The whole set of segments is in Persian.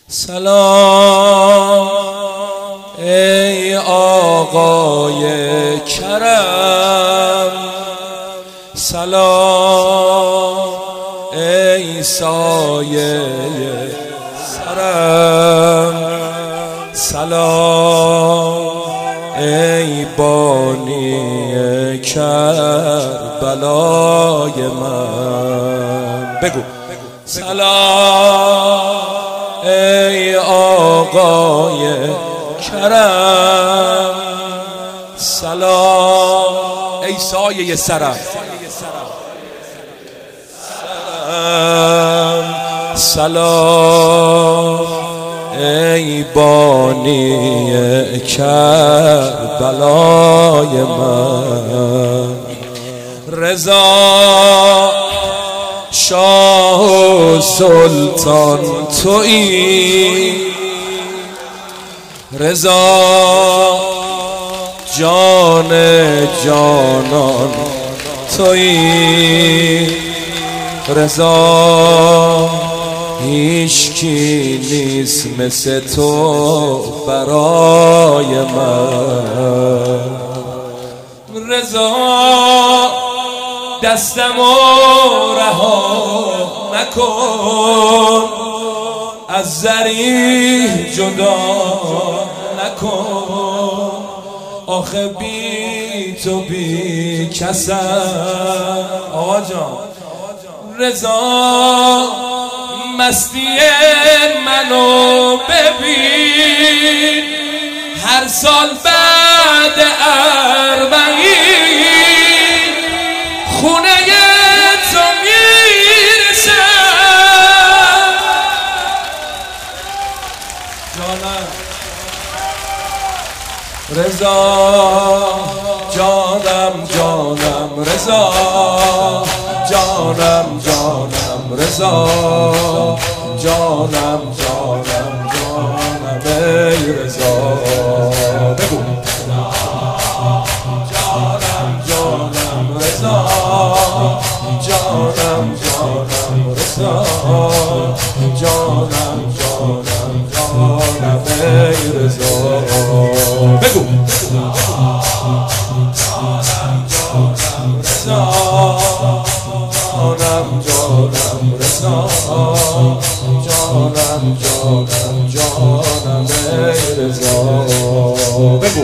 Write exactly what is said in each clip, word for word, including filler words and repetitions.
سلام ای آقای کرم، سلام ای سایه سرم، سلام ای بانی کربلای من. بگو سلام ای آقای کرم، سلام ای سایه سرم، سلام ای بانی کربلای من. رضا شاه و سلطان تویی، رضا جان جانان تویی، رضا هیچکی نیست مثل تو برای من. رضا دستمو رها نکن، از زری جدا نکن، آخه بی تو بی کسم. آقا جان رضا مستی منو ببین، هر سال بعد اربعین خونه تو میرسم. جانم رضا، جانم جانم رضا، جانم جانم رضا، جانم جانم جانم ای رضا. بگو جانم جانم رضا، جانم جانم رضا، جانم جانم جانم ای رضا. بگو جانم جانم رضا، جانم جانم رضا، جانم جانم جانم ای رضا. بگو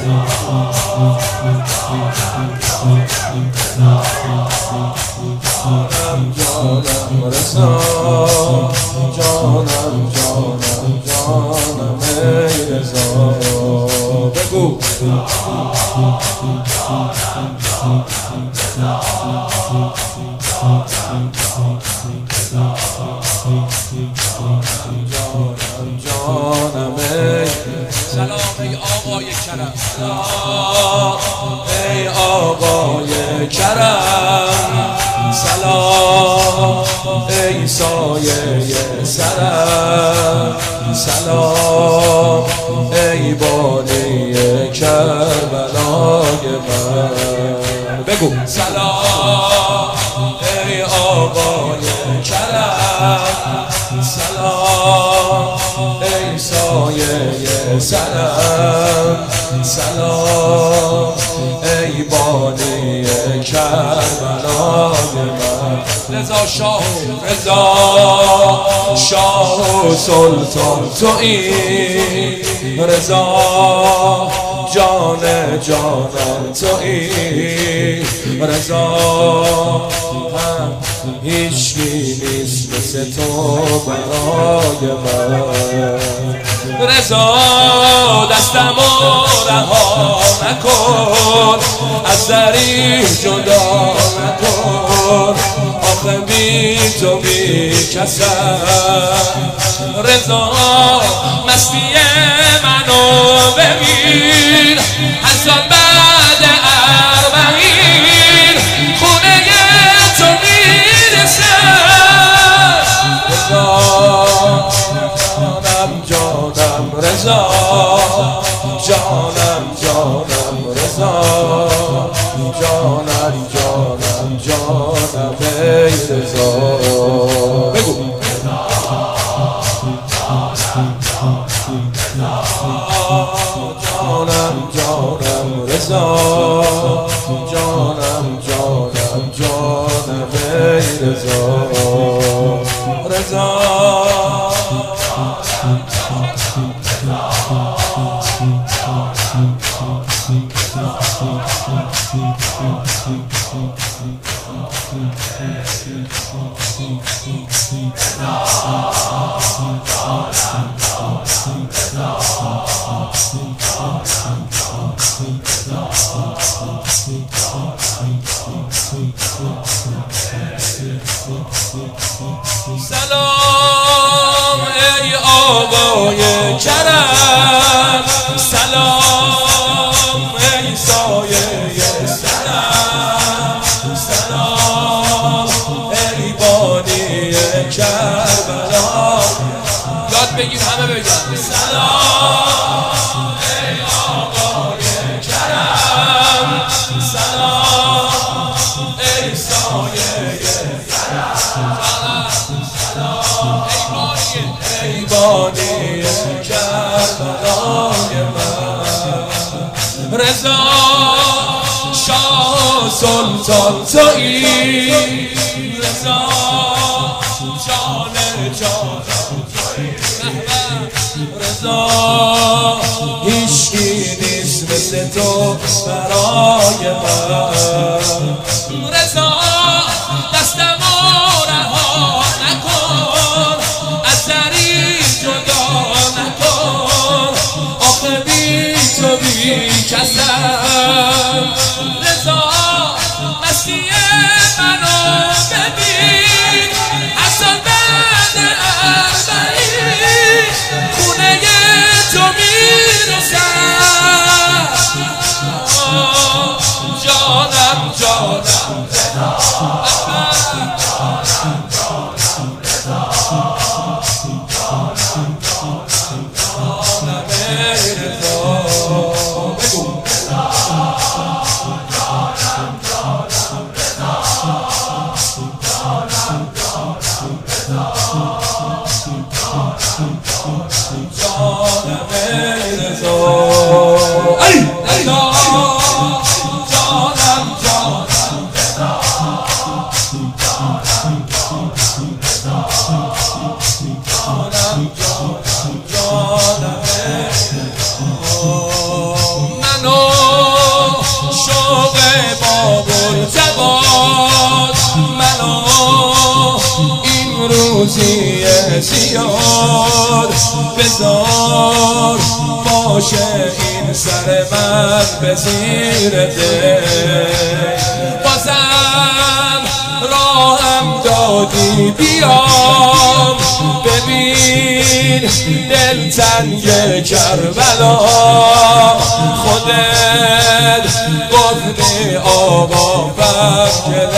جانم جانم رضا، جانم جانم جانم ای رضا. بگو جانم ای. سلام ای آقای کرم، سلام ای آقای کرم، سلام ای سایه سرم، سلام ای بانی کربلای من. بگو سلام ای آقای کرم، سلام ای سایه سرم، سلام ای بانی کربلای من. رضا شاه رضا شاه و سلطان تویی، رضا جان جانان تویی، رضا هم هیچکی نیست مثل تو برای من. رضا دستمو رها نکن، از زری جدا نکن، آخه بی تو بی کسم. رضا مستی منو ببین، هر سال بعد اربعین خونه تو میرسم. رضا جانم جانم رضا، جانم جانم رضا، جانم جانم جانم ای رضا. بگو جانم رضا جانم جانم جانم ای رضا رضا سلام ای آقای کرم سلام ای سایه سلام سلام ای بانی کربلا یاد بگیر همه بگن سلام ای آقای کرم سلام ای سایه ای بانی کربلای من رضا شاه سلطان تویی رضا جان جانم تویی رضا هیچکی نیست مثل تو برای من رضا دستمو رها نکن از دری جدا نکن آخه بی تو بی کسم رضا مسیح منو ببین اصلا بعد اربعین خونه تو میرسم جانم جانم منو شوق بابل جواد منو این روزی زیاد بذار باشه این سر من به زیر دل بازم راهم دادی بیام ببین دلتنگ کربلا خودت گفتی آقا فقل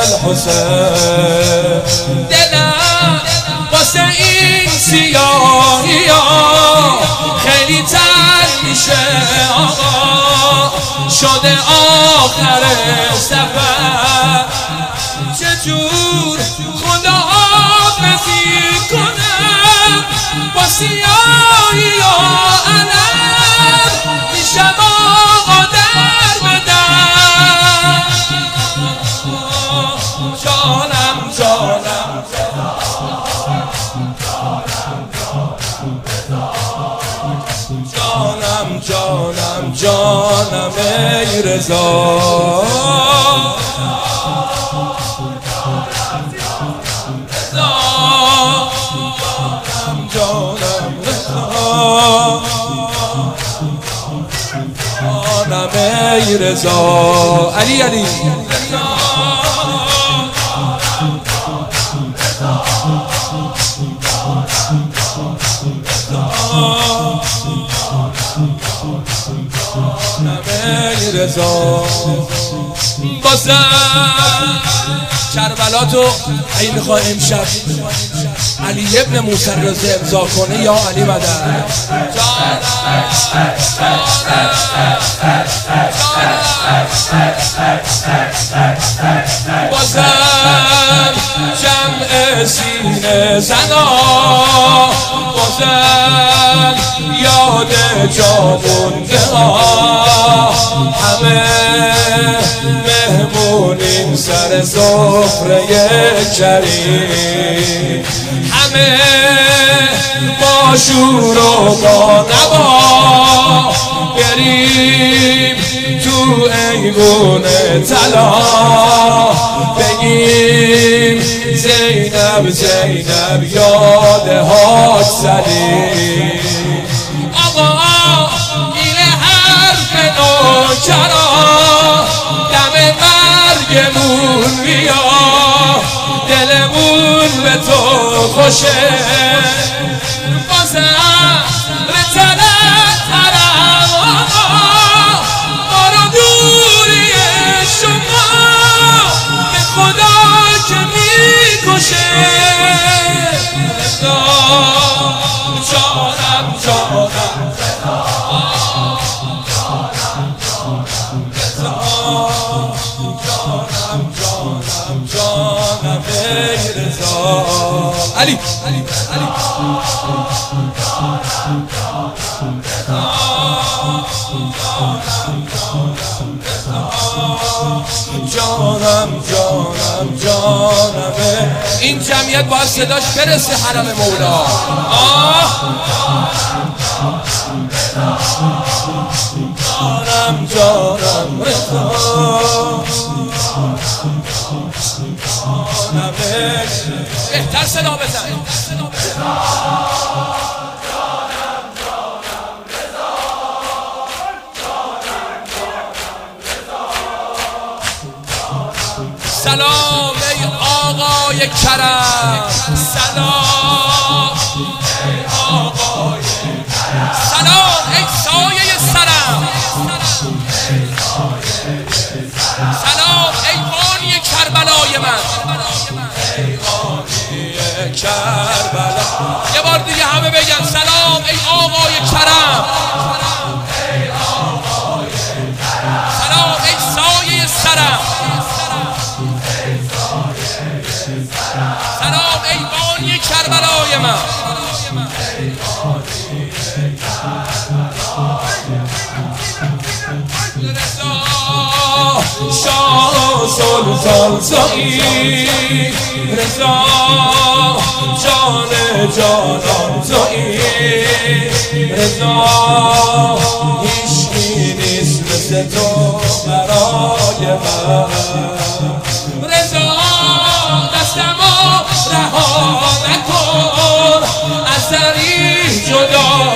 الحسین دلم واسه این سیاهی ها خیلی تنگ میشه آقا شده آخر سفر چجور خدا حافظی کنم با سیاهی ها علم میشم آقا در بدم جانم جانم جانم جانم جانم ای رضا جانم ای رضا علی علی ای رضا بازم کربلا تو این میخوای امشب علی ابن موسی رضا امضا کنه یا علی مدد. بازم جمع سینه زنا، بازم یاد جا مونده ها، همه مهمونیم سر سفره کریم، همه با شور و با نوا بریم تو ایوون طلا، بگیم زینب زینب یادهات زدیم. آقا این حرف نوکرا دم مرگمون بیا، دلمون به تو خوشه، بازم رتلت حرم آقا ما رو دوری شما به خدا که میکشه. جانم جانم جانم جانم جانم ای رضا. علی علی علی جانم جانم جانم این جمعیت باید صداش برسه حرم مولا. جانم جانم رضا، جانم بهتر صدا بزن. سلام ای آقای کرم، سلام ای آقای کرم، سلام ای سایه سرم، سلام ای بانی کربلای من، ای بانی کربلا. یه بار دیگه همه بگن سلام ای آقای کرم، سلام ای سایه سرم، سلام ای بانی کربلای من. شاه سلطان تویی رضا، جان جانان تویی رضا، هیچکی نیست مثل تو برای من رضا. دستمو رها نکن از دری جدا